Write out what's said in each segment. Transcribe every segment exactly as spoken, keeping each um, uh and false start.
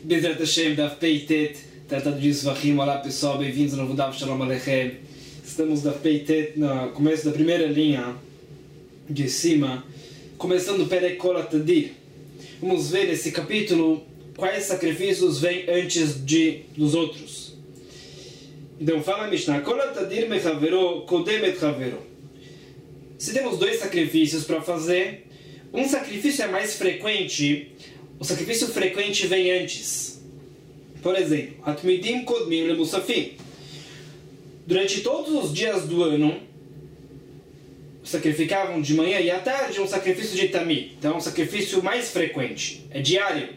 Bezerra Hashem, Daf Peitet, Tratado de Svachim. Olá pessoal, bem-vindos ao novo Daf Shalom Aleichem. Estamos Daf Peitet no começo da primeira linha de cima, começando o Perek Kol HaTadir. Vamos ver nesse capítulo quais sacrifícios vêm antes de, dos outros. Então fala a Mishnah, Kol HaTadir Mechavero Kodem et Chavero. Se temos dois sacrifícios para fazer, um sacrifício é mais frequente, o sacrifício frequente vem antes. Por exemplo, Atmidim Kodmim Lemusafim. Durante todos os dias do ano, sacrificavam de manhã e à tarde um sacrifício de Tamid. Então é um sacrifício mais frequente, é diário.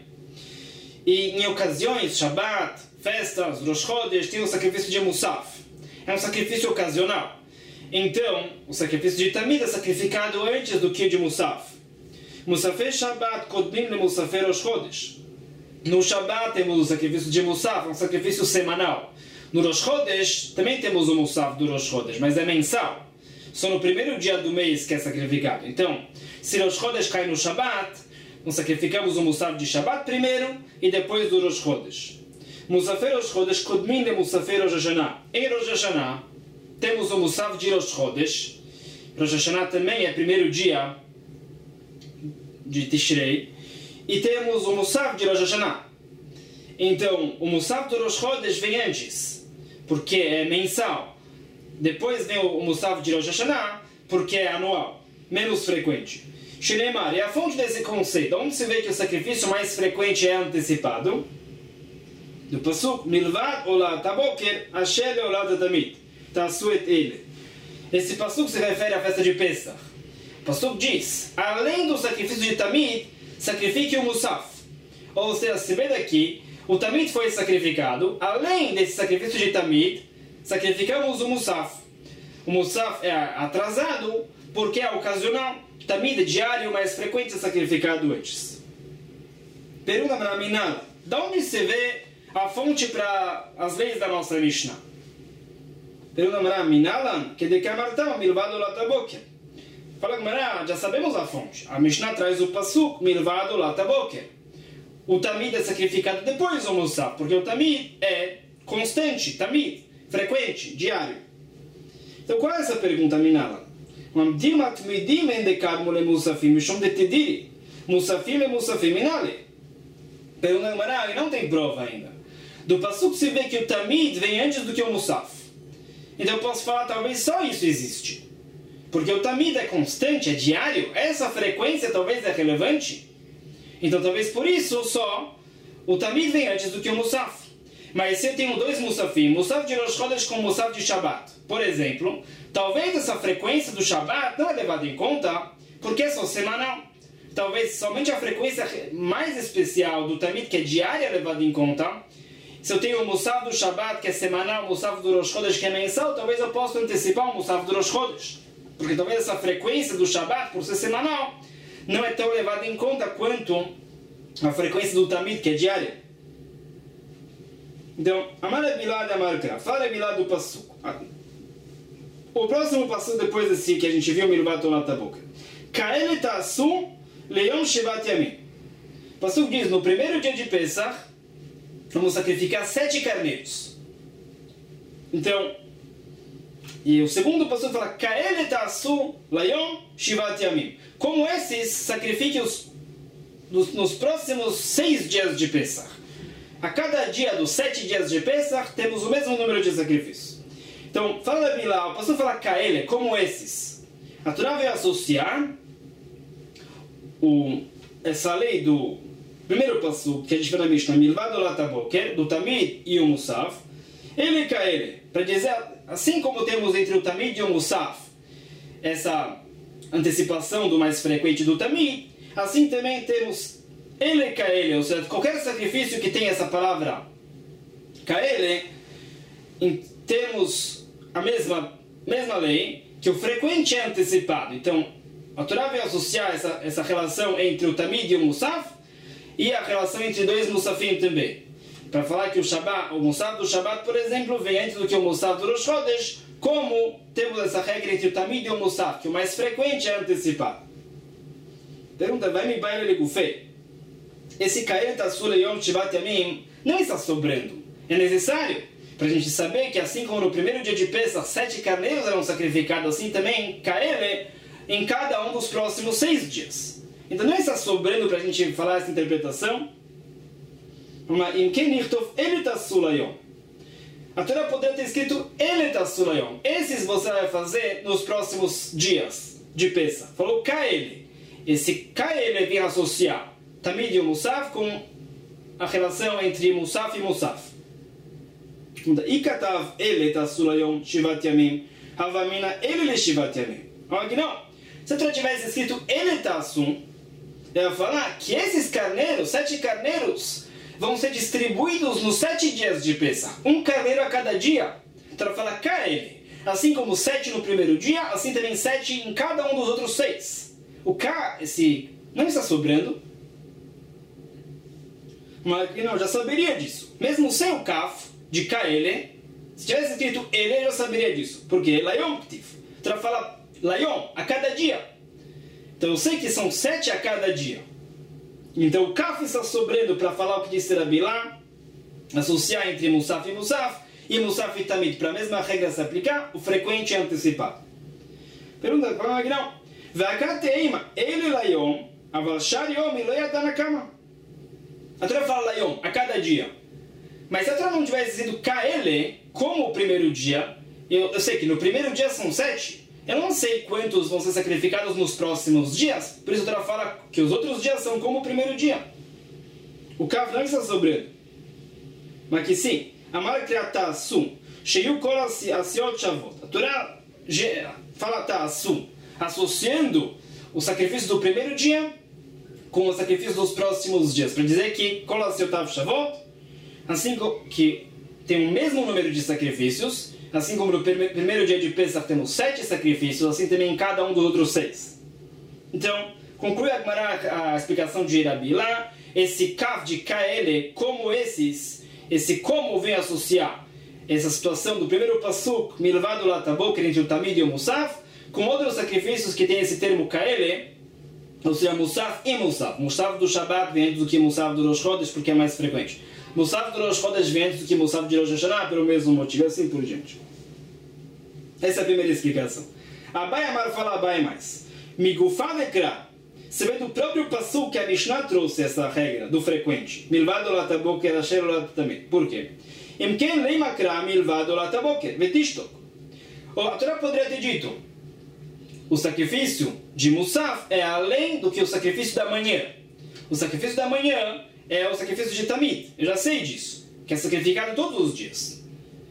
E em ocasiões, Shabbat, festas, Rosh Chodesh, tem o sacrifício de Musaf. É um sacrifício ocasional. Então, o sacrifício de Tamid é sacrificado antes do que o de Musaf. Musafé Shabbat Kodmim le Musafé Rosh Chodesh. No Shabbat temos o sacrifício de Musaf, um sacrifício semanal. No Rosh Chodesh também temos o Musaf do Rosh Chodesh, mas é mensal. Só no primeiro dia do mês que é sacrificado. Então, se Rosh Chodesh cai no Shabbat, nós sacrificamos o Musaf de Shabbat primeiro e depois do Rosh Chodesh. Musafé Rosh Chodesh Kodmim le Musafé Rosh Hashanah. Em Rosh Hashanah temos o Musaf de Rosh Chodesh. Rosh Hashanah também é primeiro dia de Tishrei, e temos o Musaf de Rosh Hashanah. Então, o Musaf do Rosh Chodesh vem antes, porque é mensal. Depois vem o Musaf de Rosh Hashanah, porque é anual, menos frequente. Shneimar, é a fonte desse conceito. Onde se vê que o sacrifício mais frequente é antecipado? Do Pasuk, Milvad Olat Haboker, Asher Olat Tamid, Tasu et Ele. Esse Pasuk se refere à festa de Pesach. O Pasuk diz, além do sacrifício de Tamid, sacrifique o Musaf. Ou seja, se vê daqui, o Tamid foi sacrificado, além desse sacrifício de Tamid, sacrificamos o Musaf. O Musaf é atrasado, porque é ocasional. Tamid é diário, mais frequente é sacrificado antes. Pergunta para Minala, de onde se vê a fonte para as leis da nossa Mishnah? Pergunta para Minala, que de Kamartam, Milvado Lataboker. Fala Gmará, já sabemos a fonte. A Mishnah traz o Pasuk, Milvado Lataboker. O Tamid é sacrificado depois do Musaf, porque o Tamid é constante, Tamid, frequente, diário. Então qual é essa pergunta, Minala? Mamdim atmidim endekadmu le musafim, mishom de tidiri. Musafim e musafim minale. Pergunta Gmará, e não tem prova ainda. Do Pasuk se vê que o Tamid vem antes do que o Musaf. Então eu posso falar, talvez só isso existe. Porque o Tamid é constante, é diário, essa frequência talvez é relevante. Então talvez por isso só o Tamid vem antes do que o Musaf. Mas se eu tenho dois Musafim, Musaf de Rosh Chodesh com Musaf de Shabbat, por exemplo, talvez essa frequência do Shabbat não é levada em conta, porque é só semanal. Talvez somente a frequência mais especial do Tamid, que é diária, é levada em conta. Se eu tenho o Musaf do Shabbat, que é semanal, o Musaf do Rosh Chodesh, que é mensal, talvez eu possa antecipar o Musaf do Rosh Chodesh. Porque talvez essa frequência do Shabbat, por ser semanal, não é tão levada em conta quanto a frequência do Tamid, que é diária. Então, Amar Bilad Amar Kra, fala Bilad do Pasuk. O próximo Pasuk, depois desse que a gente viu, Milvat Olat Haboker. Kaele Tasu Leon Shevat Yamim. O Pasuk diz, no primeiro dia de Pesach, vamos sacrificar sete carneiros. Então, e o segundo pastor fala, Kaele Tasu Layom Shivat Yamim. Como esses, sacrifique os, nos, nos próximos seis dias de Pesach. A cada dia dos sete dias de Pesach, temos o mesmo número de sacrifícios. Então, fala Bilá, o pastor fala Kaele, como esses. A Torá vai associar o, essa lei do primeiro pastor, que a gente vê na Mishnah, Milvad Olat Haboker, do Tamid e o Musaf, ele Kaele, para dizer, assim como temos entre o Tamid e o Musaf essa antecipação do mais frequente do Tamid, assim também temos ele Kaele, ou seja, qualquer sacrifício que tenha essa palavra Kaele, temos a mesma, mesma lei, que o frequente é antecipado. Então, a Torá vai associar essa, essa relação entre o Tamid e o Musaf e a relação entre dois Musafim também. Para falar que o Shabbat, o Musaf do Shabbat, por exemplo, vem antes do que o Musaf do Rosh Chodesh, como temos essa regra entre o Tamid e o Musaf, que o mais frequente é antecipado. Pergunta, vai me baile legufei. esse Kael Tasula Yom Shivat Yamim não está sobrando. É necessário para a gente saber que assim como no primeiro dia de Pesach, sete carneiros eram sacrificados, assim também Kael em cada um dos próximos seis dias. Então não está sobrando para a gente falar essa interpretação. Em que Nichtov Ele Tasula Yom. A Torá poderia ter escrito Ele Tasula Yom. Esses você vai fazer nos próximos dias de Pesach. Falou Kael. Esse Kael vem associar Tamid e o Musaf com a relação entre Musaf e Musaf. Ikatav ele tasula yom shivat yamim havamina ele le shivat yamim. Olha não. Se eu tivesse escrito ele tasum, eu ia falar que esses carneiros, sete carneiros, vão ser distribuídos nos sete dias de Pesach. Um carneiro a cada dia. Então eu falo Kael. Assim como sete no primeiro dia, assim também sete em cada um dos outros seis. O K, esse, não está sobrando. Mas não, já saberia disso. Mesmo sem o Kaf de Kael, se tivesse escrito ele, eu já saberia disso. Porque Layom Ptiv. Então fala Layom, a cada dia. Então eu sei que são sete a cada dia. Então o Kaf está sobrando para falar o que disse Rabi lá, associar entre Musaf e Musaf, e Musaf e Tamid, para a mesma regra se aplicar, o frequente é antecipado. Pergunta para o não. Vakateima, ele Layom, aval shar yom lo yada na cama. A Torá fala Layom, a cada dia. Mas se a Torá não tivesse sido Kael, como o primeiro dia, eu, eu sei que no primeiro dia são sete, eu não sei quantos vão ser sacrificados nos próximos dias, por isso a Torá fala que os outros dias são como o primeiro dia. O Kav não está sobrando. Mas que sim, Amar Kriatassum, Sheyu Kol Asiot Shavot. A Torá fala Tassum, associando o sacrifício do primeiro dia com o sacrifício dos próximos dias, para dizer que Kol Asiotav Shavot, assim que tem o mesmo número de sacrifícios, assim como no primeiro dia de Pesach temos sete sacrifícios, assim também em cada um dos outros seis. Então, conclui a Gemara a explicação de Rabi lá, esse Kav de Kael, como esses, esse como vem associar essa situação do primeiro Pasuk, Milvado Lataboker, entre o Tamid e o Musaf, com outros sacrifícios que tem esse termo Kael, ou seja, Musaf e Musaf. Musaf do Shabbat vem antes do que Musaf do Rosh Chodesh, porque é mais frequente. Musaf do Rosh Chodesh vem antes do que Musaf de Rosh Hashanah, pelo mesmo motivo, assim por diante. Essa é a primeira explicação. Abai Amar fala Abai mais. Migufá Nekra. Você vê do próprio Pasuk que a Mishnah trouxe essa regra do frequente. Milvado Lataboker, Asher Latatamid. Por quê? Imken Leimakra Milvado Lataboker. Vetishtok. A Torá poderia ter dito: o sacrifício de Musaf é além do que o sacrifício da manhã. O sacrifício da manhã é o sacrifício de Tamid. Eu já sei disso. Que é sacrificado todos os dias.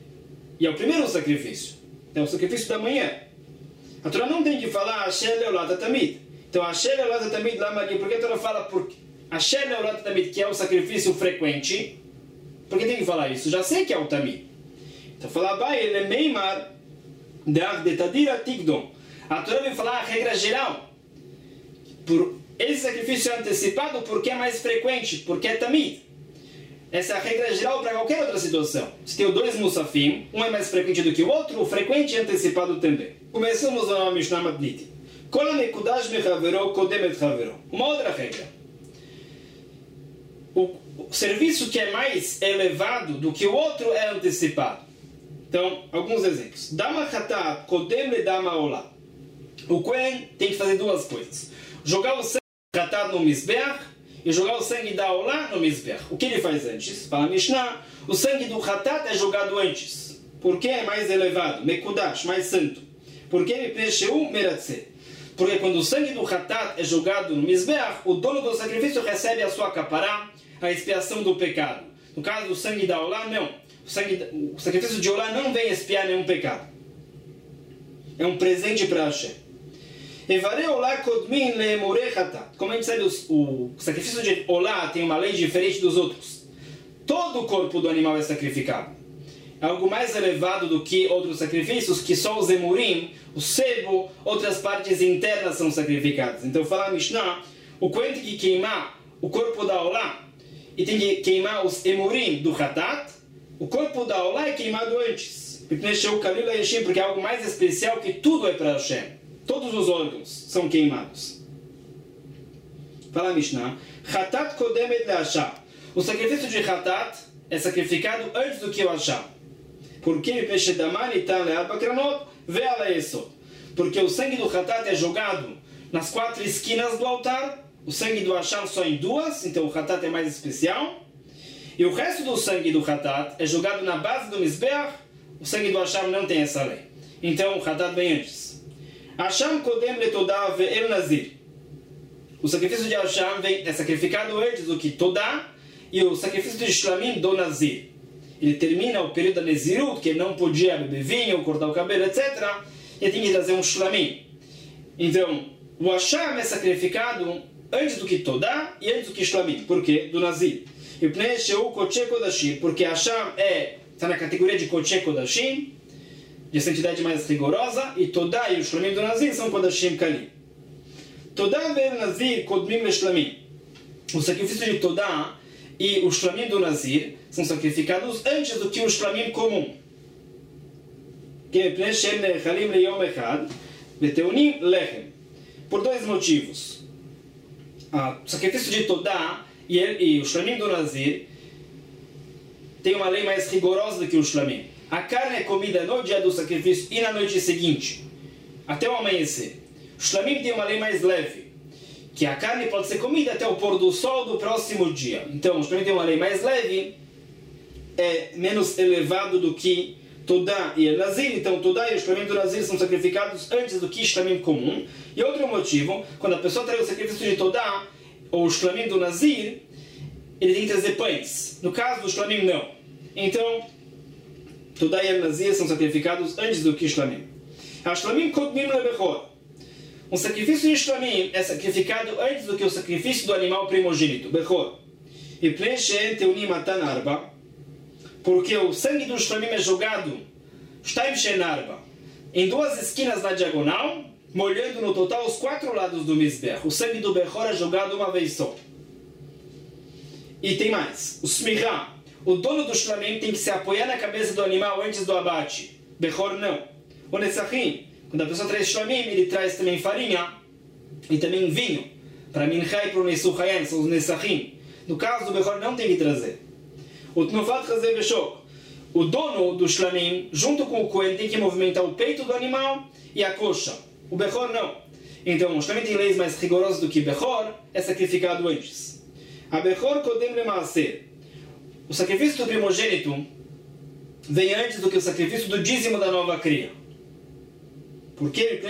E é o primeiro sacrifício. É o sacrifício da manhã. A Torá não tem que falar Asher Leolat Tamid. Então Asher Leolat Tamid lá Maria. Por que a Torá fala por Asher Leolat Tamid, que é o sacrifício frequente? Por que tem que falar isso? Já sei que é o Tamid. Então fala Abai ele meimar dar de Tadira Tigdom. A Torá vem falar a regra geral. Por esse sacrifício é antecipado porque é mais frequente, porque é Tamid. Essa é a regra geral para qualquer outra situação. Se tem dois Musafim, um é mais frequente do que o outro, o frequente é antecipado também. Começamos a Mishnah Matniti. Kol nekudash mechavero kodem et chavero. Uma outra regra. O serviço que é mais elevado do que o outro é antecipado. Então, alguns exemplos. Dama chata kodem le dama olá. O Kohen tem que fazer duas coisas. Jogar o sangue tratado no Mizbeach e jogar o sangue da Olá no Mizbeach. O que ele faz antes? Para a Mishnah, o sangue do Hatat é jogado antes. Porque é mais elevado, Mekudash, mais santo. Porque Porque quando o sangue do Hatat é jogado no Mizbeach, o dono do sacrifício recebe a sua capará, a expiação do pecado. No caso do sangue da Olá, não. O, sangue, o sacrifício de Olá não vem expiar nenhum pecado. É um presente para Hashem. Como a gente sabe, o sacrifício de Olá tem uma lei diferente dos outros. Todo o corpo do animal é sacrificado. É algo mais elevado do que outros sacrifícios, que só os emurim, o sebo, outras partes internas são sacrificadas. Então fala a Mishnah, o Kohen tem que queimar o corpo da Olá e tem que queimar os emurim do Hatat. O corpo da Olá é queimado antes. Porque é algo mais especial, que tudo é para Hashem. Todos os órgãos são queimados. Fala a Mishnah. Hatat kodemet le'asham. O sacrifício de Hatat é sacrificado antes do que o Asham. Por que? Porque o sangue do Hatat é jogado nas quatro esquinas do altar. O sangue do Asham só em duas, então o Hatat é mais especial. E o resto do sangue do Hatat é jogado na base do Mizbeach. O sangue do Asham não tem essa lei. Então o Hatat vem antes. Asham kodem letodá ve'el nazir. O sacrifício de Asham vem, é sacrificado antes do que Todá e o sacrifício de Shlamim do Nazir. Ele termina o período da Nezirut, que ele não podia beber vinho, cortar o cabelo, etcétera. E tem que trazer um Shlamim. Então, o Asham é sacrificado antes do que Todá e antes do que Shlamim. Por quê? Do Nazir. E Pnei Sheu Koche Kodashim, porque Asham é, está na categoria de Koche Kodashim, de santidade mais rigorosa, e Todá e o Shlamim do Nazir são Kodashim Kalim. Todá ve'el Nazir kodmim le'Shlamim. O sacrifício de Todá e o Shlamim do Nazir são sacrificados antes do que o Shlamim comum. Por dois motivos. O sacrifício de Todá e, e o Shlamim do Nazir tem uma lei mais rigorosa do que o Shlamim. A carne é comida no dia do sacrifício e na noite seguinte, até o amanhecer. O Shlamim tem uma lei mais leve, que a carne pode ser comida até o pôr do sol do próximo dia. Então, o Shlamim tem uma lei mais leve, é menos elevado do que Todá e o Nazir. Então, Todá e o Shlamim do Nazir são sacrificados antes do que Shlamim comum. E outro motivo, quando a pessoa traz o sacrifício de Todá ou o Shlamim do Nazir, ele tem que trazer pães. No caso do Shlamim, não. Então, Todá e o Nazir são sacrificados antes do que Shlamim. A Shlamim kodmim lebechor. Um sacrifício de Shlamim é sacrificado antes do que o sacrifício do animal primogênito, Bechor. E Pnei Teunim Matan Arba, porque o sangue do Shlamim é jogado Shtaim Shen Arba, em duas esquinas na diagonal, molhando no total os quatro lados do Mizbeach. O sangue do Bechor é jogado uma vez só. E tem mais. O Smirá, o dono do Shlamim tem que se apoiar na cabeça do animal antes do abate. Bechor não. O Nesachim, quando a pessoa traz Shlamim, ele traz também farinha e também vinho. Para Mincha e para o Nesuchayen, são os Nesachim. No caso do Bechor, não tem que trazer. O Tnufat Chazer Beshok, o dono do Shlamim, junto com o Kohen, tem que movimentar o peito do animal e a coxa. O Bechor não. Então, o Shlamim tem leis mais rigorosas do que Bechor, é sacrificado antes. A Bechor Kodem Lemaaser. O sacrifício do primogênito vem antes do que o sacrifício do dízimo da nova cria. Porque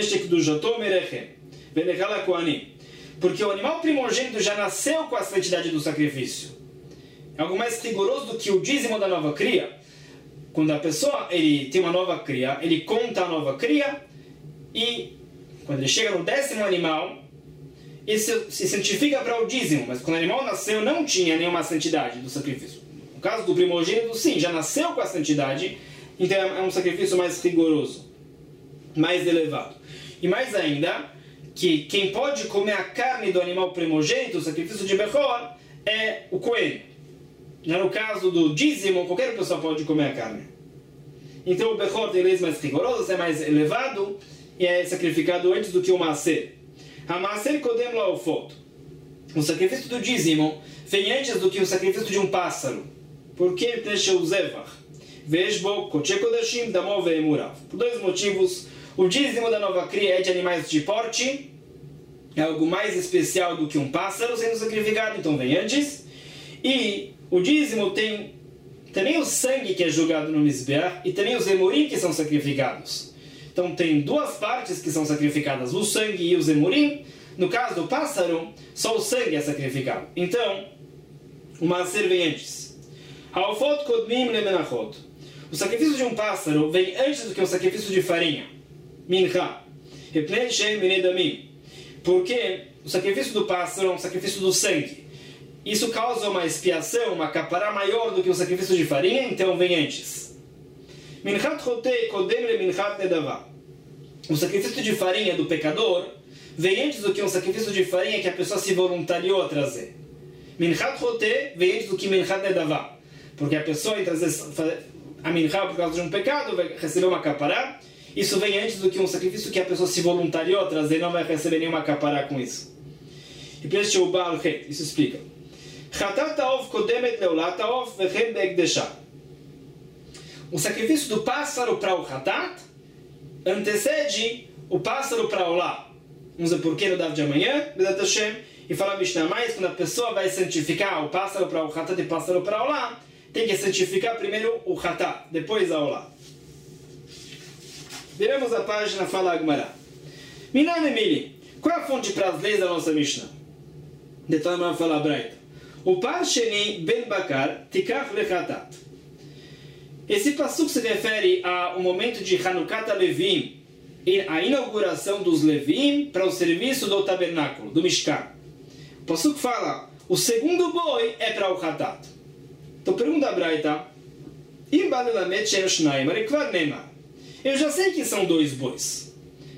Porque o animal primogênito já nasceu com a santidade do sacrifício. É algo mais rigoroso do que o dízimo da nova cria. Quando a pessoa ele tem uma nova cria, ele conta a nova cria e quando ele chega no décimo animal, ele se, se santifica para o dízimo. Mas quando o animal nasceu, não tinha nenhuma santidade do sacrifício. No caso do primogênito, sim, já nasceu com a santidade, então é um sacrifício mais rigoroso, mais elevado. E mais ainda, que quem pode comer a carne do animal primogênito, o sacrifício de Bechor, é o Kohen. Já no caso do dízimo, qualquer pessoa pode comer a carne. Então o Bechor tem leis mais rigorosas, é mais elevado e é sacrificado antes do que o Maaser. A Maaser Kodem Laofot. O sacrifício do dízimo vem antes do que o sacrifício de um pássaro. Por que Pnei Zevach? Vejbo, Koche Kodashim, Damo Ve'emurav. Por dois motivos. O dízimo da nova cria é de animais de porte. É algo mais especial do que um pássaro sendo sacrificado, então vem antes. E o dízimo tem também o sangue que é jogado no Mizbeach e também os emurim que são sacrificados. Então tem duas partes que são sacrificadas, o sangue e os emurim. No caso do pássaro, só o sangue é sacrificado. Então, o maaser vem antes. Haofot kodmim lemenachot. O sacrifício de um pássaro vem antes do que o sacrifício de farinha. Mincha. Repnei shem minedamim. Porque o sacrifício do pássaro é um sacrifício do sangue. Isso causa uma expiação, uma capará maior do que o sacrifício de farinha, então vem antes. Minchat chotei kodem le minchat nedavá. O sacrifício de farinha do pecador vem antes do que um sacrifício de farinha que a pessoa se voluntariou a trazer. Minchat chotei vem antes do que minchat nedavá. Porque a pessoa, entre a minchá por causa de um pecado, vai receber uma capará. Isso vem antes do que um sacrifício que a pessoa se voluntariou a trazer, não vai receber nenhuma capará com isso. E por isso o Baal Het. Isso explica. Chatat ha'ov kodemet leolat ha'ov vechem be'ekdeshah. O sacrifício do pássaro para o Hatat antecede o pássaro para o Olá. Vamos ver por que no Daf de amanhã, Bezat Hashem, e falar Mishnah mais, quando a pessoa vai santificar o pássaro para o Hatat e o pássaro para o Olá, tem que santificar primeiro o Hatat, depois a Olá. Viramos a página, fala Agmará. Minan Emili, qual é a fonte para as leis da nossa Mishnah? De tal maneira fala Braita. O par sheni ben bakar tikach lechatat. Esse passuco se refere ao momento de Hanukkah Levim, a inauguração dos Levim para o serviço do tabernáculo, do Mishkan. O passuco fala, o segundo boi é para o Hatat. Então pergunta a Braita, eu já sei que são dois bois.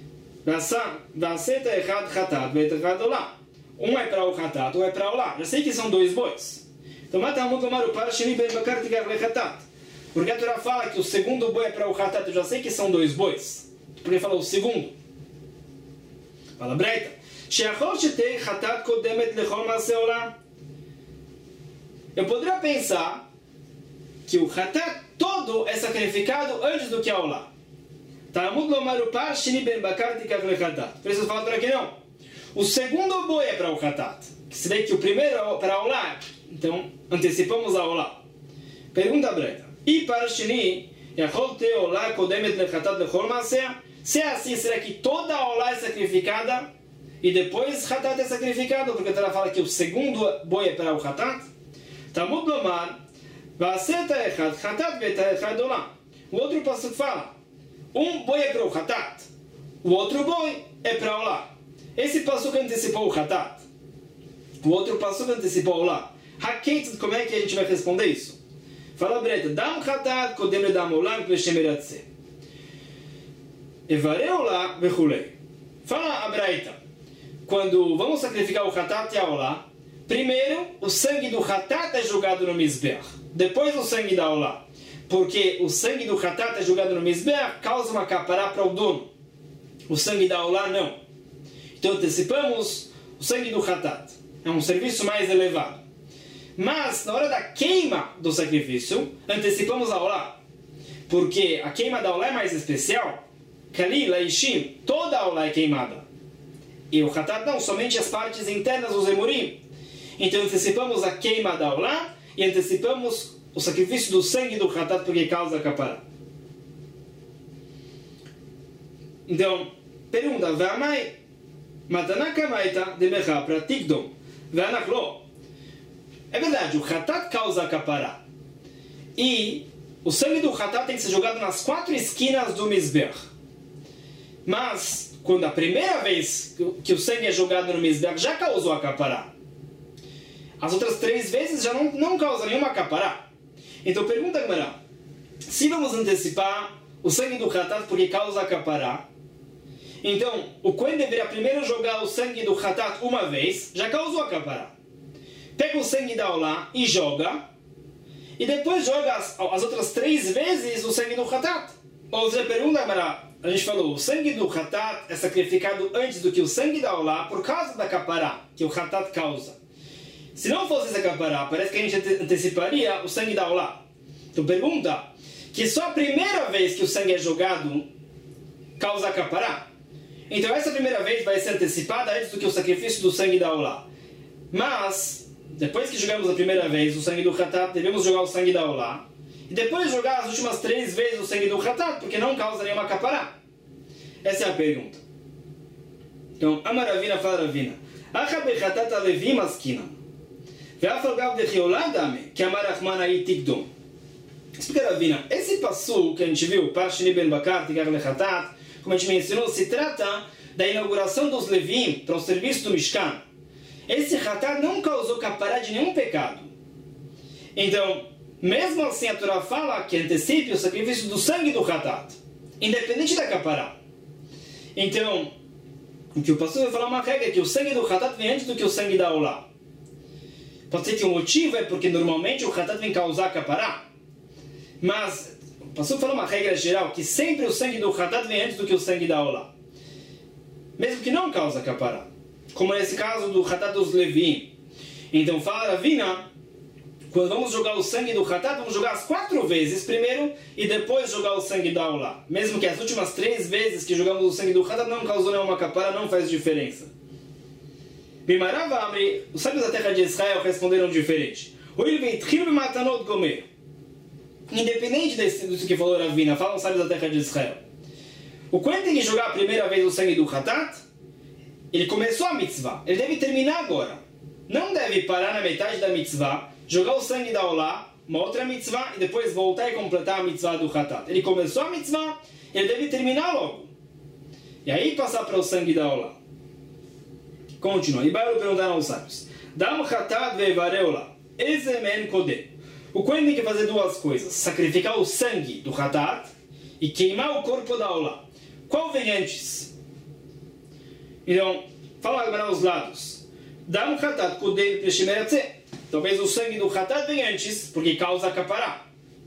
Um é para o Hatat, um é para o Olá. Já sei que são dois bois. Então mata muito o par sheni ben bakar tikach lechatat. Porque a Torá fala que o segundo boi é para o Hatat, eu já sei que são dois bois. Porque fala o segundo. Fala Breita. Eu poderia pensar que o Hatat todo é sacrificado antes do que a Olá. Talmud lomar o par sheni ben bakar tikach lechatat. Por isso fala aqui não. O segundo boi é para o Hatat. Que se vê que o primeiro é para a Olá. Então antecipamos a Olá. Pergunta a Breita. E para Shini, se é assim, será que toda a Olá é sacrificada e depois Hatat é sacrificado? Porque ela fala que o segundo boi é para o Hatat. Talmud lomar, o outro passo fala, um boi é para o Hatat, o outro boi é para o Olá. Esse passo que antecipou o Hatat, o outro passo que antecipou o Olá. Como é que a gente vai responder isso? Fala Breita, Dam Hatat kodem le dam olam v'shem eratze. Evarei Olá v'chulei. Fala a Breita, quando vamos sacrificar o Hatat e a Olá, primeiro o sangue do Hatat é jogado no Mizbeach, depois o sangue da Olá. Porque o sangue do Hatat é jogado no Mizbeach, causa uma capará para o dono. O sangue da Olá não. Então antecipamos o sangue do Hatat. É um serviço mais elevado. Mas, na hora da queima do sacrifício, antecipamos a Olá. Porque a queima da Olá é mais especial. Kali, Laishim, toda a Olá é queimada. E o Hatat não, somente as partes internas dos Emurim. Então antecipamos a queima da Olá e antecipamos o sacrifício do sangue do Hatat porque causa a capará. Então, pergunta, V'amai, Matanaka maita de mecha para Tikdom, V'anachlo. É verdade, o Hatat causa a capará. E o sangue do Hatat tem que ser jogado nas quatro esquinas do Mizbeach. Mas, quando a primeira vez que o sangue é jogado no Mizbeach já causou a capará, as outras três vezes já não, não causa nenhuma capará. Então pergunta a Gemara, se vamos antecipar o sangue do Hatat porque causa a capará, então o Kohen deveria primeiro jogar o sangue do Hatat uma vez, já causou a capará. Pega o sangue da Olá e joga, e depois joga as, as outras três vezes o sangue do Hatat. Ou seja, pergunta, a gente falou, o sangue do Hatat é sacrificado antes do que o sangue da Olá por causa da capará que o Hatat causa. Se não fosse essa capará, parece que a gente anteciparia o sangue da Olá. Então pergunta, que só a primeira vez que o sangue é jogado causa a capará. Então essa primeira vez vai ser antecipada antes do que o sacrifício do sangue da Olá. Mas depois que jogamos a primeira vez o sangue do Hatat, devemos jogar o sangue da Olá. E depois jogar as últimas três vezes o sangue do Hatat, porque não causa nenhuma capará. Essa é a pergunta. Então, Amaravina fala Ravina. Achabe Hatat alevi maskina. Ve'afalgav de Chioladame, que Amarachman aí tikdom. Explica Ravina. Esse passo que a gente viu, Parshini ben Bakar, Tikar lechatat, como a gente mencionou, se trata da inauguração dos Levim para o serviço do Mishkan. Esse Hatat não causou capará de nenhum pecado. Então, mesmo assim a Torá fala que antecipe o sacrifício do sangue do Hatat, independente da capará. Então, o que o pastor vai falar uma regra é que o sangue do Hatat vem antes do que o sangue da Olá. Pode ser que o motivo é porque normalmente o Hatat vem causar capará. Mas o pastor fala uma regra geral que sempre o sangue do Hatat vem antes do que o sangue da Olá. Mesmo que não causa capará. como nesse caso do Hatat dos Levim. Então fala Ravina, quando vamos jogar o sangue do Hatat, vamos jogar as quatro vezes primeiro e depois jogar o sangue da Olá. Mesmo que as últimas três vezes que jogamos o sangue do Hatat não causou nenhuma capara, não faz diferença. Bimarav Amri, os sábios da terra de Israel responderam diferente. Independente disso que falou Ravina, falam os sábios da terra de Israel. O Kohen tem que jogar a primeira vez o sangue do Hatat, ele começou a mitzvah, ele deve terminar agora. Não deve parar na metade da mitzvah, jogar o sangue da Olá, uma outra mitzvah, e depois voltar e completar a mitzvah do Hatat. Ele começou a mitzvah, ele deve terminar logo. E aí passar para o sangue da Olá. Continua. E Baruch perguntaram aos sábios. Dam Hatat ve'vareu-la. Ezemen kodem. O Kohen tem que fazer duas coisas. Sacrificar o sangue do Hatat e queimar o corpo da Olá. Qual vem antes? Então, fala agora os lados. Dam Hatat kodem preshimeratze. Talvez o sangue do Hatat vem antes, porque causa capará.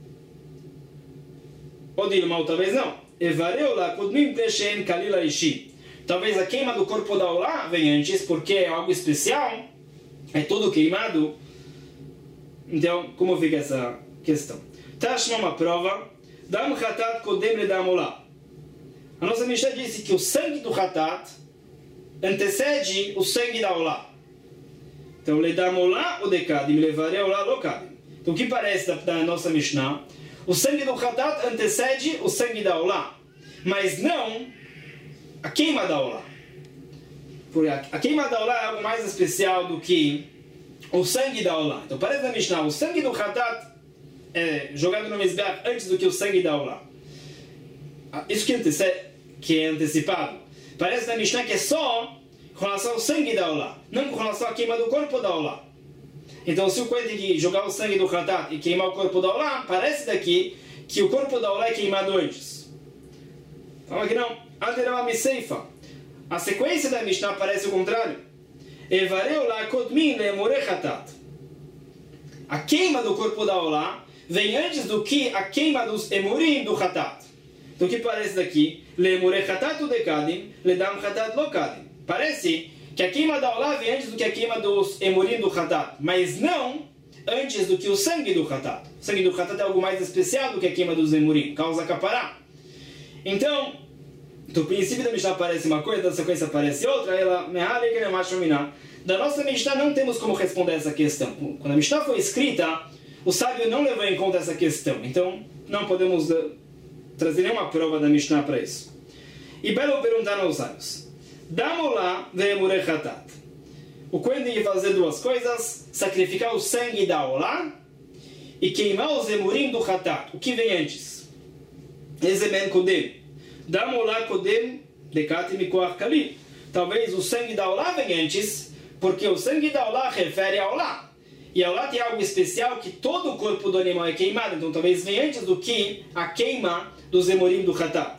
Ou Dilma, ou talvez não. Evareu-la kodmim preshen kalila ishi. Talvez a queima do corpo da Olá vem antes, porque é algo especial. É todo queimado. Então, como fica essa questão? Tashma uma prova. Dam Hatat kodem le dam Olá. A nossa Mishnah disse que o sangue do Hatat antecede o sangue da Olá. Então, le dam Olá o dekadim, levare Olá lokadim. Então, o que parece da, da nossa Mishnah? O sangue do Hatat antecede o sangue da Olá, mas não a queima da Olá. Porque a, a queima da Olá é algo mais especial do que o sangue da Olá. Então, parece da Mishnah, o sangue do Hatat é jogado no Mizbeach antes do que o sangue da Olá. Isso que, antece, que é antecipado. Parece da Mishnah que é só com relação ao sangue da Olá, não com relação à queima do corpo da Olá. Então, se o Kohen tem que jogar o sangue do Hatat e queimar o corpo da Olá, parece daqui que o corpo da Olá é queimado antes. Fala que não. A sequência da Mishnah parece o contrário. A queima do corpo da Olá vem antes do que a queima dos emurim do Hatat. Então, o que parece daqui? Parece que a queima da Olá vem antes do que a queima dos emurim do Hatat, mas não antes do que o sangue do Hatat. O sangue do Hatat é algo mais especial do que a queima dos emurim, causa capará. Então, do princípio da Mishnah aparece uma coisa, da sequência aparece outra, ela da nossa Mishnah não temos como responder essa questão. Quando a Mishnah foi escrita, o sábio não levou em conta essa questão, então não podemos uh, trazer nenhuma prova da Mishnah para isso. E Belo perguntaram aos sábios: Damolá ve'emurei hatat. O Kohen tem que fazer duas coisas: sacrificar o sangue da Olá e queimar os emurim do Hatat. O que vem antes? Ezemen kodem. Damolá kodem dekatim mikoach kali. Talvez o sangue da Olá vem antes, porque o sangue da Olá refere a Olá. E a Olá tem algo especial que todo o corpo do animal é queimado. Então talvez venha antes do que a queima dos emurim do Hatat.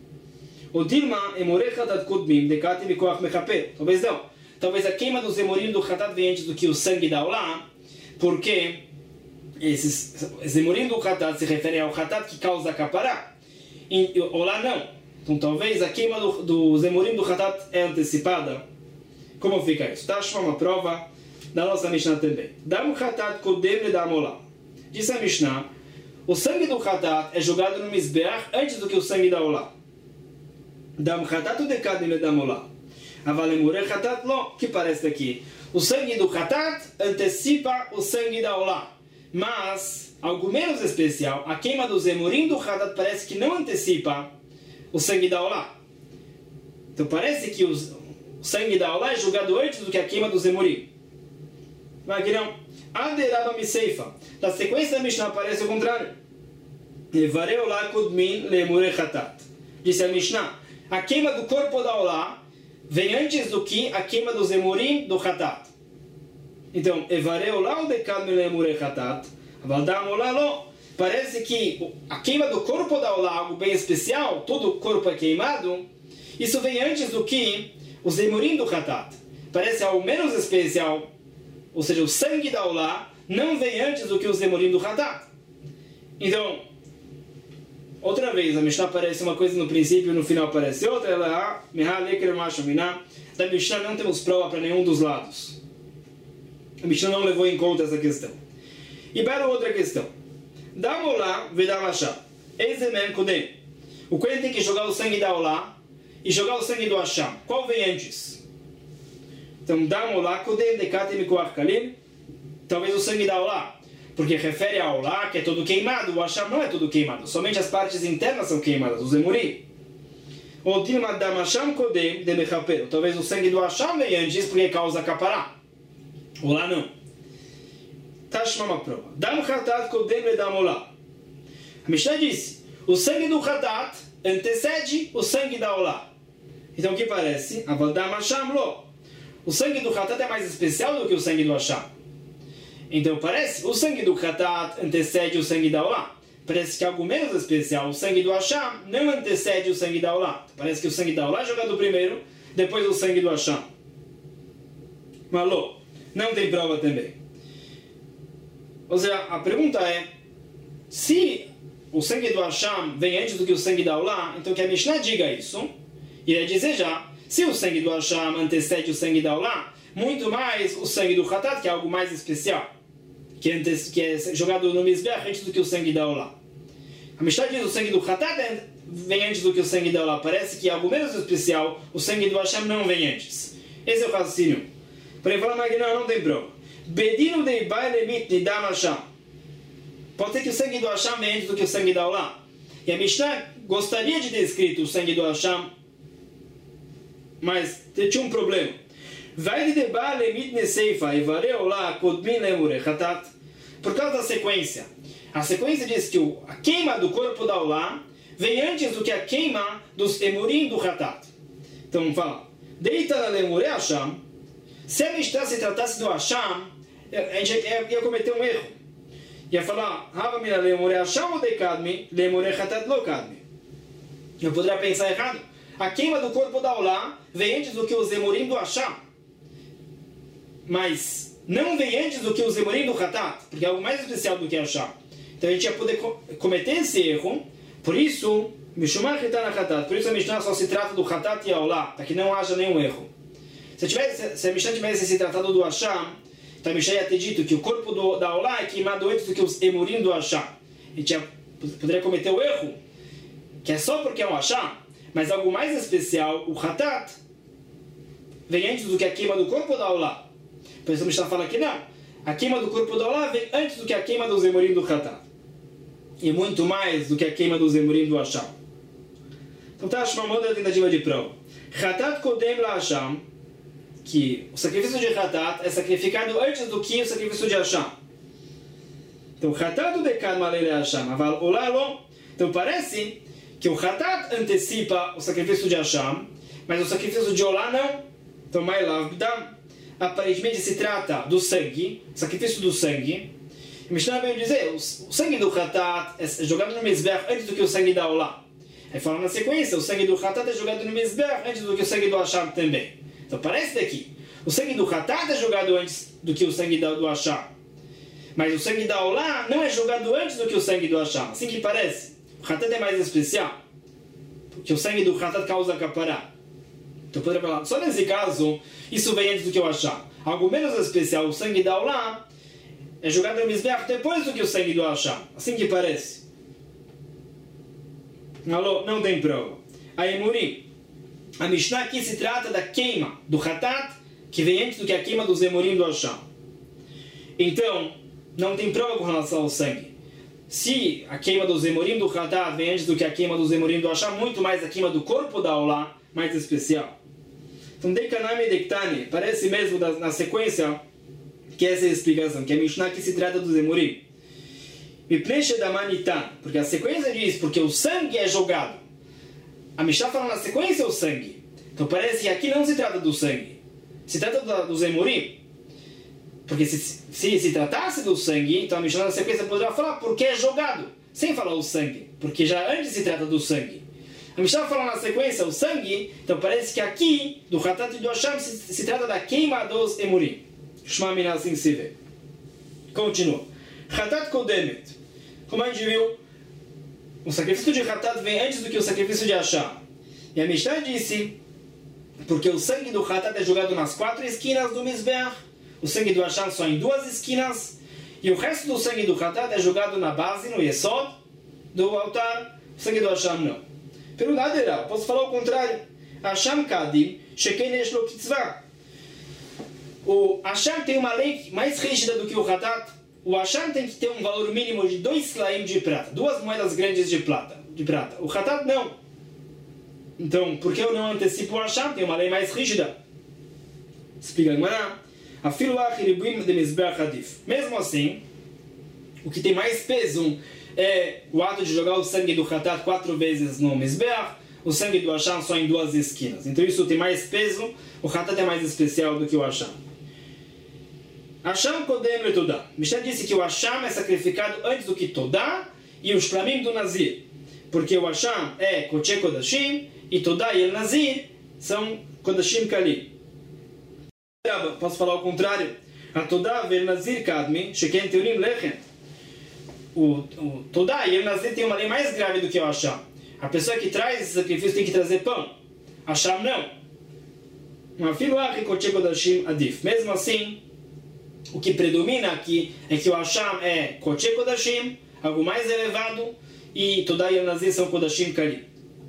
O Dilma, emorei Hatat kodmim dekatim mikoach mechaper. Talvez não. Talvez a queima dos emurim do Hatat venha antes do que o sangue da Olá, porque esses, esses emurim do Hatat se referem ao Hatat que causa capará. E Olá não. Então talvez a queima do, dos emurim do Hatat é antecipada. Como fica isso? Tashma uma prova da nossa Mishnah também. Dam Hatat kodem le dam Olá. Diz a Mishnah, o sangue do Hatat é jogado no Mizbeach antes do que o sangue da Olá. Dam Hatat o dekadim le dam Olá. Aval emurei Hatat lo, que parece aqui. O sangue do Hatat antecipa o sangue da Olá. Mas, algo menos especial, a queima dos emurim do Hatat parece que não antecipa o sangue da Olá. Então parece que os, o sangue da Olá é julgado antes do que a queima dos emurim. Mas aqui não. Aderaba miseifa. Na sequência da Mishnah aparece o contrário. Evarei Olá kodmin le emurei Hatat. Disse a Mishnah, a queima do corpo da Olá vem antes do que a queima dos emurim do Hatat. Então, Evarei Olá o dekadmi le emurei Hatat. Avaldam Olá lo. Parece que a queima do corpo da Olá é algo bem especial, todo o corpo é queimado. Isso vem antes do que os emurim do Hatat. Parece algo menos especial, ou seja, o sangue da Olá não vem antes do que os emurim do Hatat. Então, outra vez, a Mishnah aparece uma coisa no princípio e no final aparece outra. Ela da Mishnah não temos prova para nenhum dos lados. A Mishnah não levou em conta essa questão. E para outra questão. Da Olá, Vedamashá. Ezemen Kudem. O Kohen tem que jogar o sangue da Olá e jogar o sangue do Hasham. Qual vem antes? Então, da Olá, Kudem, Dekatem Mikoach Kalim. Talvez o sangue da Olá. Porque refere a Olá, que é todo queimado. O Hasham não é todo queimado. Somente as partes internas são queimadas, os Emurim. Ou Dilma Damasham Kodem de Mechaper. Talvez o sangue do Hasham vem antes porque causa capará. Olá não. Tashma uma prova. Dam Hatat Kodem le Dam Olá. A Mishnah disse: o sangue do Hatat antecede o sangue da Olá. Então o que parece? Aval Dam Hasham lo. O sangue do Hatat é mais especial do que o sangue do Hasham. Então parece, o sangue do Hatat antecede o sangue da Olá. Parece que algo menos especial, o sangue do Hasham não antecede o sangue da Olá. Parece que o sangue da Olá é jogado primeiro, depois o sangue do Hasham. Malô, não tem prova também. Ou seja, a pergunta é, se o sangue do Hasham vem antes do que o sangue da Olá, então que a Mishnah diga isso, e ele dizer já, se o sangue do Hasham antecede o sangue da Olá, muito mais o sangue do Hatat, que é algo mais especial, que é, que é jogado no Mizbeach antes do que o sangue da Olá. A Mishnah diz que o sangue do Hatat vem antes do que o sangue da Olá. Parece que é algo menos especial, o sangue do Hasham não vem antes. Esse é o raciocínio. Porém, fala mais que não, não tem prova. Bedino de baile mitni dam Hasham. Pode ser que o sangue do Hasham vem antes do que o sangue da Olá. E a Mishnah gostaria de ter escrito o sangue do Hasham, mas tinha um problema. Vai de baile mitni seifa e vare Olá kodmin lemure hatat. Por causa da sequência. A sequência diz que a queima do corpo da Olá vem antes do que a queima dos emurim do Hatat. Então fala, deita na lemure Hasham. Se a Mishnah se tratasse do Hasham, a gente ia cometer um erro. Ia falar, Hava mina lemure Hasham ou dekadmi, lemure Hatat lo kadmi. Eu poderia pensar errado. A queima do corpo da Olá vem antes do que os emurim do Hasham. Mas não vem antes do que os emurim do Hatat, porque é algo mais especial do que Hasham. Então a gente ia poder co cometer esse erro. Por isso, Mishumar Hitan Hatat. Por isso a Mishnah só se trata do Hatat e a Olá, para que não haja nenhum erro. Se, tivesse, se a Mishnah tivesse se tratado do Hasham, então a Mishnah ia ter dito que o corpo do, da Olá é queimado antes do que os emurim do Hasham. A gente ia, poderia cometer o erro, que é só porque é um Hasham, mas algo mais especial, o Hatat, vem antes do que a queima do corpo da Olá. Por isso a Mishnah fala que não. A queima do corpo da Olá vem antes do que a queima dos emurim do Hatat. E muito mais do que a queima dos emurim do Hasham. Então tá, uma outra tentativa de prova. Hatat kodem la Hasham, que o sacrifício de Hatat é sacrificado antes do que o sacrifício de Hasham. Então, Hatat dekad malele Hasham, aval Olá lo. Então parece que o Hatat antecipa o sacrifício de Hasham, mas o sacrifício de Olá não. Então, Mailav B'dam. Aparentemente se trata do sangue, sacrifício do sangue. E Mishnah veio dizer, o sangue do Hatat é jogado no Mizbeach antes do que o sangue da Olá. Aí fala na sequência, o sangue do Hatat é jogado no Mizbeach antes do que o sangue do Hasham também. Então parece daqui, o sangue do Hatat é jogado antes do que o sangue do Hasham. Mas o sangue da Olá não é jogado antes do que o sangue do Hasham. Assim que parece, o Hatat é mais especial, porque o sangue do Hatat causa capará. Então poderia falar, só nesse caso, isso vem antes do que o Hasham. Algo menos especial, o sangue da Olá é jogado no Mizbeach depois do que o sangue do Hasham. Assim que parece. Alô, não tem prova. A emurim. A Mishnah aqui se trata da queima do Hatat, que vem antes do que a queima dos emurim do Hasham. Então, não tem prova com relação ao sangue. Se a queima dos emurim do Hatat vem antes do que a queima dos emurim do Hasham, muito mais a queima do corpo da Olá, mais especial. Então, Dekanami Dektani, parece mesmo da, na sequência que essa é a explicação, que a Mishnah aqui se trata dos emurim. Porque a sequência diz, porque o sangue é jogado. A Mishnah fala na sequência o sangue. Então parece que aqui não se trata do sangue. Se trata do, dos emurim. Porque se, se se tratasse do sangue, então a Mishnah na sequência poderá falar porque é jogado, sem falar o sangue. Porque já antes se trata do sangue. A Mishnah fala na sequência o sangue, então parece que aqui, do Hatat e do Hasham, se, se trata da queima dos emurim. Shma mina, assim se vê. Continua. Hatat kodemet. Como a gente viu, o sacrifício de Hatat vem antes do que o sacrifício de Hashem. E a Mishnah disse, porque o sangue do Hatat é jogado nas quatro esquinas do Mizbeach, o sangue do Hashem só em duas esquinas, e o resto do sangue do Hatat é jogado na base, no Yesod, do altar, o sangue do Hashem não. Pelo lado geral, posso falar o contrário. Hashem Kadim, Sheken Yesh Lo Kitzvah. O Hashem tem uma lei mais rígida do que o Hatat. O Hashem tem que ter um valor mínimo de dois slaim de prata, duas moedas grandes de prata. De prata. O Hatat não. Então, por que eu não antecipo o Hashem? Tem uma lei mais rígida. Explica agora. Mesmo assim, o que tem mais peso é o ato de jogar o sangue do Hatat quatro vezes no Mizbeach, o sangue do Hashem só em duas esquinas. Então isso tem mais peso, o Hatat é mais especial do que o Hashem. Hashem Kodem le Todá. Mishnah disse que o Hashem é sacrificado antes do que Todá e o Shlamim do Nazir. Porque o Hashem é Koche Kodashim e Todá e el Nazir são Kodashim Kali. Posso falar o contrário? A Todá vel Nazir Kadmi Sheken Teurim Lechem. O Todá e el Nazir tem uma lei mais grave do que o Hashem. A pessoa que traz esse sacrifício tem que trazer pão. Hashem não. Mesmo assim, o que predomina aqui é que o Hashem é Koche Kodashim, algo mais elevado, e Todá e el Nazir são Kodashim Kali.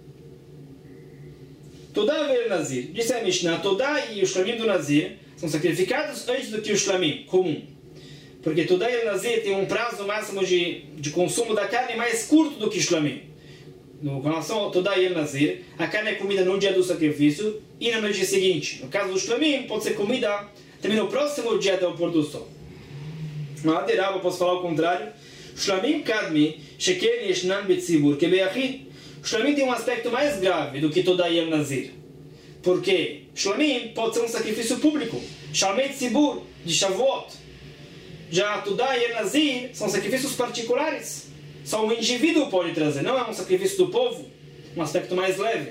Todá e el Nazir, disse a Mishnah, Todá e o Shlamim do Nazir são sacrificados antes do que o Shlamim comum. Porque Todá e el Nazir tem um prazo máximo de, de consumo da carne mais curto do que o Shlamim. No, com relação ao Todá e el Nazir, a carne é comida no dia do sacrifício e no dia seguinte. No caso do Shlamim, pode ser comida também no próximo dia até o pôr do sol. No lateral, eu posso falar o contrário. Shlamim Kadmi, Sheker Yeshnan Betzibur, Kebeachid. Shlamim tem um aspecto mais grave do que Todá e el Nazir. Porque Shlamim pode ser um sacrifício público. Shalmei Tzibur, de Shavuot. Já Todá e el Nazir são sacrifícios particulares. Só um indivíduo pode trazer, não é um sacrifício do povo. Um aspecto mais leve.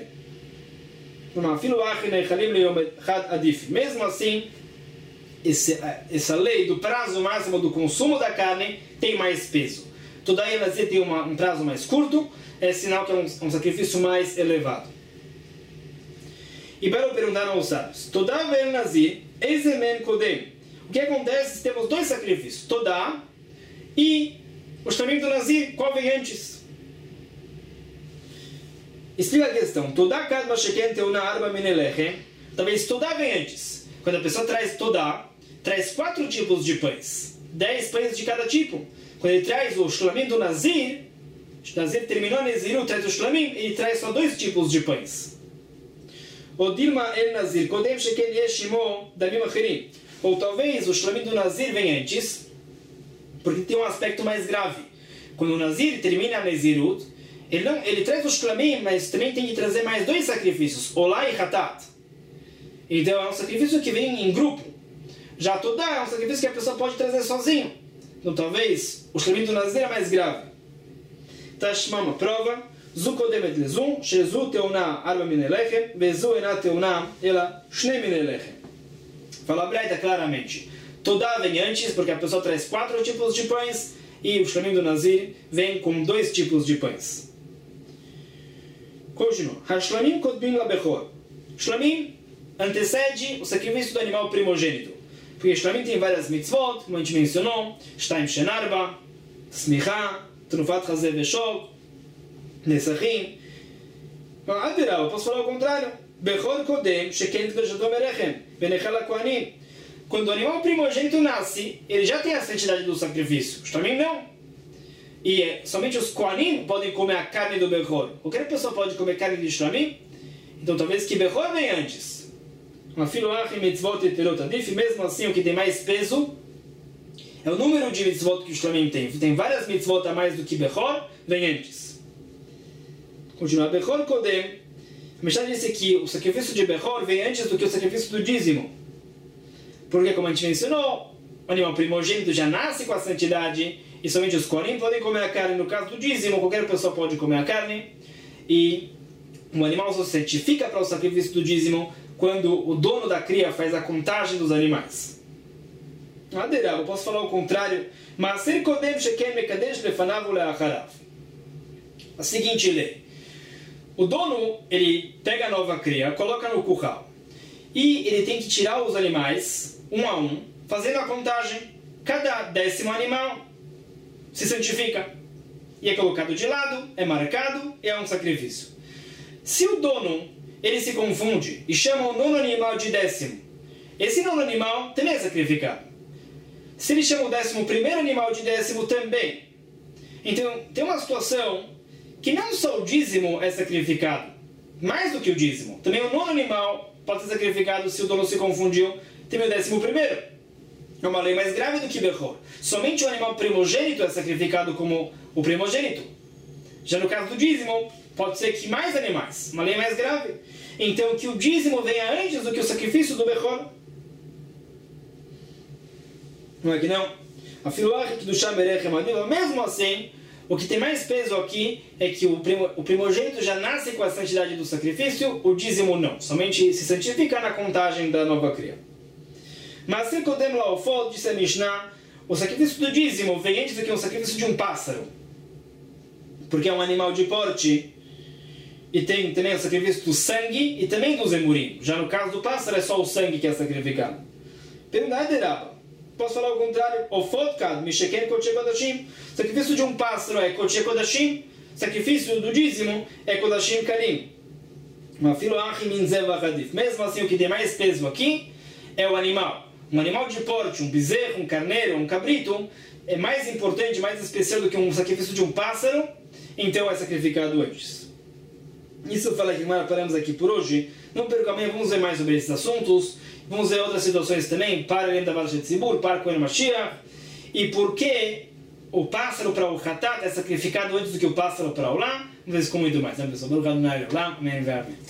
Mesmo assim, esse, essa lei do prazo máximo do consumo da carne tem mais peso. Todá e el Nazir tem uma, um prazo mais curto, é sinal que é um, um sacrifício mais elevado. E para perguntar aos sábios, Todá e el Nazir, Ezemen Kodem. O que acontece se temos dois sacrifícios, Todá e o Shlamim do Nazir, qual vem antes? Explica a questão. Todá Kadma Sheken Teuna Arba Minelechem. Talvez Todá vem antes. Quando a pessoa traz Todá, traz quatro tipos de pães. Dez pães de cada tipo. Quando ele traz o Shlamim do Nazir, o Nazir terminou Naziru, traz o Shlamim, ele traz só dois tipos de pães. O Dilma El Nazir, Kodem Sheken Yeshimo Damim Acherim. Ou talvez o Shlamim do Nazir vem antes, porque tem um aspecto mais grave. Quando o Nazir termina a Nazirut, ele, não, ele traz o Shlamim, mas também tem que trazer mais dois sacrifícios, Olá e Hatat. Então é um sacrifício que vem em grupo. Já Todá é um sacrifício que a pessoa pode trazer sozinho. Então talvez o Shlamim do Nazir é mais grave. Tashma uma prova. Zu kodemet lezum, shezu teuna arba minelechem, vezu ena teuna ela shne minelechem. Fala a Braita claramente. Todá vem antes, porque a pessoa traz quatro tipos de pães, e o Shlamim do Nazir vem com dois tipos de pães. Continua. Hashlamim kodbim labechor. Shlamim antecede o sacrifício do animal primogênito. Porque Shlamim tem várias mitzvot, como a gente mencionou, Shtaim Shenarba, Smicha, Trufat Hazeh Veshog, Nesachim. Aderal, eu posso falar o contrário. Bechor kodem, sheken kdashadom erechem, benechel hakohanim. Quando o animal primogênito nasce, ele já tem a santidade do sacrifício. Shlamim não. E é, somente os kohanim podem comer a carne do Bechor. Qualquer pessoa pode comer carne de Shlamim. Então talvez que Bechor vem antes. Mesmo assim, o que tem mais peso é o número de mitzvot que o Shlamim tem. Tem várias mitzvot a mais do que Bechor, vem antes. Continua. Bechor Kodem. A Mishnah disse que o sacrifício de Bechor vem antes do que o sacrifício do dízimo. Porque, como a gente mencionou, o animal primogênito já nasce com a santidade e somente os kohanim podem comer a carne. No caso do dízimo, qualquer pessoa pode comer a carne. E o animal só se certifica para o sacrifício do dízimo quando o dono da cria faz a contagem dos animais. Aderal, eu posso falar o contrário. a seguinte lei. O dono, ele pega a nova cria, coloca no curral. E ele tem que tirar os animais, um a um, fazendo a contagem. Cada décimo animal se santifica. E é colocado de lado, é marcado e é um sacrifício. Se o dono, ele se confunde e chama o nono animal de décimo, esse nono animal também é sacrificado. Se ele chama o décimo primeiro animal de décimo também. Então, tem uma situação que não só o dízimo é sacrificado, mais do que o dízimo. Também o nono animal pode ser sacrificado se o dono se confundiu, também o décimo primeiro. É uma lei mais grave do que Bechor. Somente o animal primogênito é sacrificado como o primogênito. Já no caso do dízimo, pode ser que mais animais, uma lei mais grave. Então, que o dízimo venha antes do que o sacrifício do Bechor. Não é que não? A filoach do Shamerech é mesmo assim, o que tem mais peso aqui é que o, primo, o primogênito já nasce com a santidade do sacrifício, o dízimo não. Somente se santifica na contagem da nova cria. Mas se Kodem Laofot, disse a Mishnah, o sacrifício do dízimo vem antes do que o sacrifício de um pássaro. Porque é um animal de porte. E tem também o sacrifício do sangue e também do zemurim. Já no caso do pássaro é só o sangue que é sacrificado. Pergunta Deraba. Posso falar o contrário? O Fotkad, Misheken Kodesh Kodashim. Sacrifício de um pássaro é Kodesh Kodashim. Sacrifício do dízimo é Kodashim Kalim. Mesmo assim, o que tem mais peso aqui é o animal. Um animal de porte, um bezerro, um carneiro, um cabrito, é mais importante, mais especial do que um sacrifício de um pássaro, então é sacrificado antes. Isso fala que agora paramos aqui por hoje. Não perca amanhã, vamos ver mais sobre esses assuntos. Vamos ver outras situações também, para além da Varshet Tzibur, para Kohen Mashiach, e por que o pássaro para o Hatat é sacrificado antes do que o pássaro para o Olá. Vamos ver isso com muito mais. Amém.